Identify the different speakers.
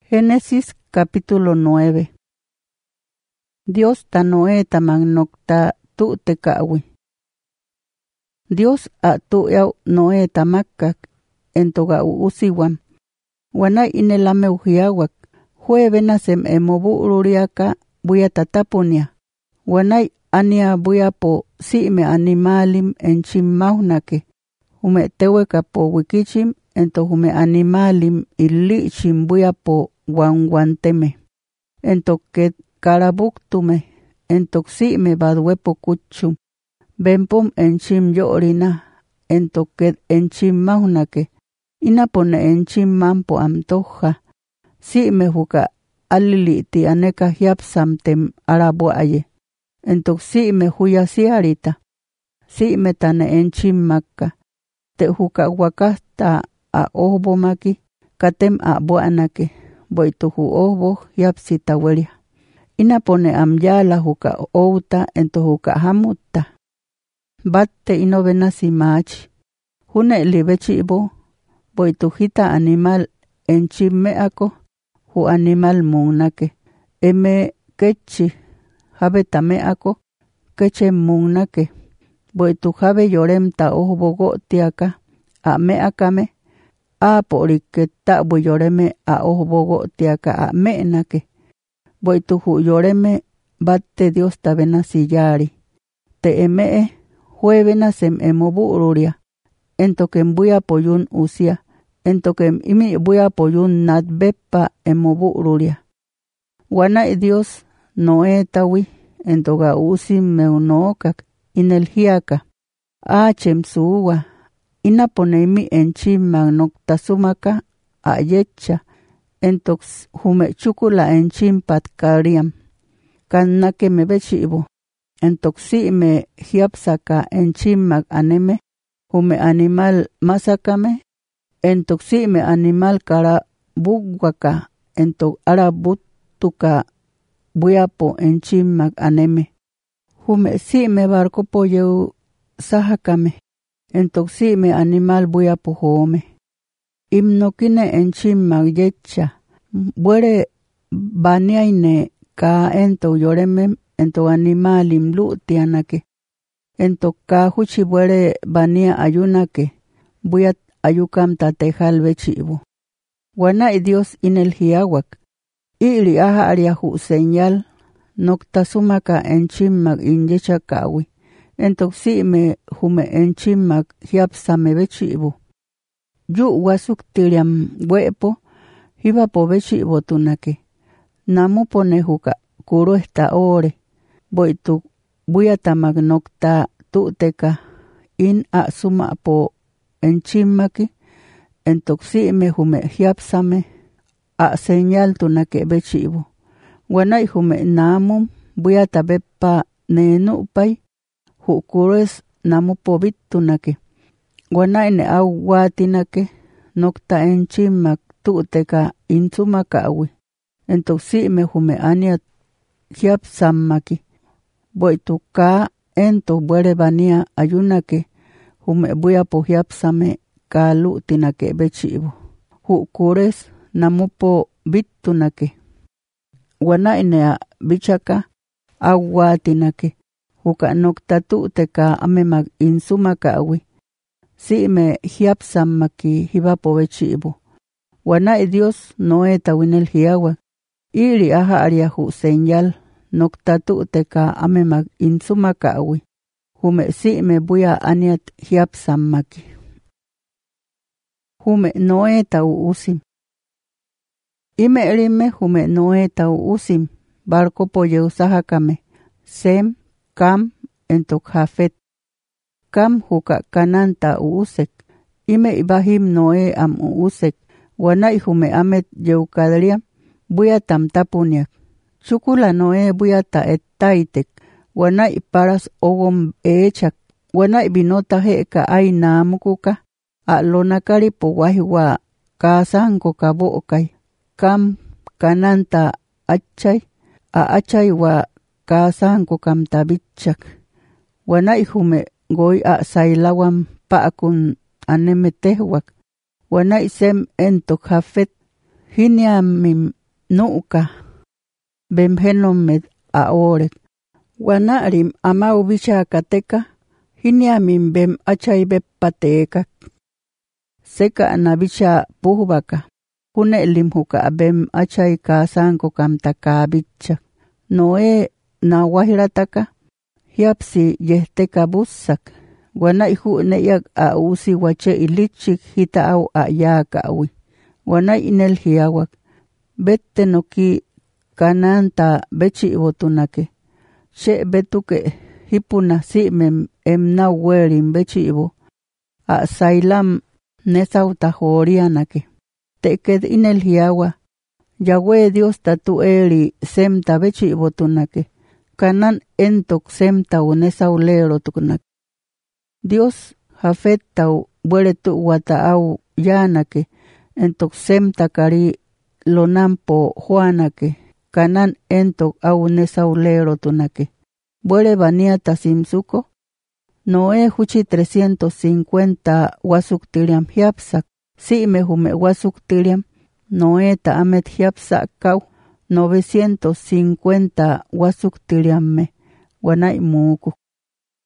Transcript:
Speaker 1: Génesis capítulo 9. Dios ta Noé tamang nokta tu te kawi. Dios a tu yau Noé tamakak entoga usiwam. Wana inelame ujiawak. Juevena sem emobu ururiaka buya tatapunia. Wanai ania buya po me animalim enchimaunake. Hume teweka po wikichim ento hume animalim ilichim buya po wanguanteme. Ento que karabuktume ento me badwepo kuchum. Bempum enchim yorina ento que enchimaunake. Inapone enchim mampo amtoja. Me huka aliliti aneka hiapsamtem arabuaye. Ento me huya siarita. Me tane enchim makka. Te huka wakasta a ohbomaki. Katem a buanake. Boituhu ohbo hiapsita welia. Inapone amyala huka outa ento huka hamutta. Batte inovena simachi. Hune libechibo. Boituhita animal enchimmeako. Hu animal munake. Eme kechi. Habe tameako. Keche munake. Boitu habe yorem ta ohbogo tiaka. A meakame. A poriketa bu yoreme a ohbogo tiaka a menake. Boitu hu yoreme batte Dios tabena siyari. Te emee juevena sem emobu ururia. Entoken buya poyun usia. Entoken imi buya poyun nadbepa emobu ururia. Wana Dios Noé tawi entoga usim meunokak inelhiaka. Achem suwa. Inaponemi enchim noktasumaka ayecha. Entox hume chukula enchim patkariam. Kannake me bechibo. Entoxi me hiapsaka enchim aneme. Hume animal masakame. Entoxi me animal kara bugwaka. Entok arabutuka buyapo enchim aneme. Hume si me barco poyeu sahakame. Entoxi me animal buyapo home. Imnokine enchim yecha. Buere baniaine ka ento yoreme ento animal imlutianake. Ento ka huchi buere bania ayunake. Buyat ayukam tatejal bechibo. Wana Dios inel hiawak. Iri aha ariahu señal. Noktasumaka enchimmak inyecha kawi. Entoxi me hume enchimmak hiapsame bechibo. Yu wasuk tiriam wepo. Hiba po bechibo tunake. Namu pone huka kuro esta ore. Boitu buyatamak nokta tuteka. In a suma po enchimmaki. Entoxi me hume hiapsame. A señal tunake bechibo. Wanai hume namum buyatabepa nenupay. Hukures namu po bitunake. Wanai ne awatinake. Nokta enchimmak tuteka insumaka awi. Entoxi me hume aniat hiapsammaki. Boitu ka ento buere bania ayunake. Hume buya po hiapsame ka lutinake bechibo. Hukures namu po bitunake. Wana inea bichaka awatinake. Huka nokta tuteka amemag insumaka awi. Me hiapsammaki hibapo bechibo. Wana Dios Noé tawinel hiawa. Iri aha ariahu señal. Nokta tuteka amemag insumaka awi. Hume me buya aniat hiapsammaki. Hume Noé tau usim. Ime rime hume Noé tau usim. Barco poyeu sahakame. Sem, Cam, entok Jafet. Cam huka kananta usek. Ime ibahim Noé am usek. Wanai hume amet yeukadriam. Buya tamtapuniak. Chukula Noé buya ta ettaitek. Wanai paras ogom echak. Wanai binota heka ay namukuka. A lonakari po wahiwa kasanko kabokay. Cam kananta achay. A achay wa kasanko kam tabichak. Wanai hume goy a sailawam paakun anemetehwak. Wanai sem entok Jafet. Hiniamim nu'ka bem henomet aorek. Wanarim amau bichakateka hiniamin bem achay bepatekak. Seka anabicha puhbaka. Hunelim huka bem achay kasanko kamtaka bicha. Noe na wahirataka. Hiapsi yehteka bussak. Wanay huneyak ausi wache ilichik hita au ayaka awi. Wanay inel hiyawak. Bette noki kananta bechi ibotunake. She betuke hipuna simem emna werin bechi ibo. A sailam nesauta horianake. Teked inel hiyawa. Yahweh Dios tatu eri semta bechi ibotunake. Kanan entok semta unesaulero tukunak. Dios hafetau bueretu wataau yanake. Entok semta kari lonampo juanake. Kanan entok au nesaulero tunake. Buere bania tasimsuko. Noe huchi 350 wasuk tiriam hiapsak. Si me hume wasuk tiriam. Noe ta amet hiapsak kau. 950 wasuk tiriam me. Wanay muku.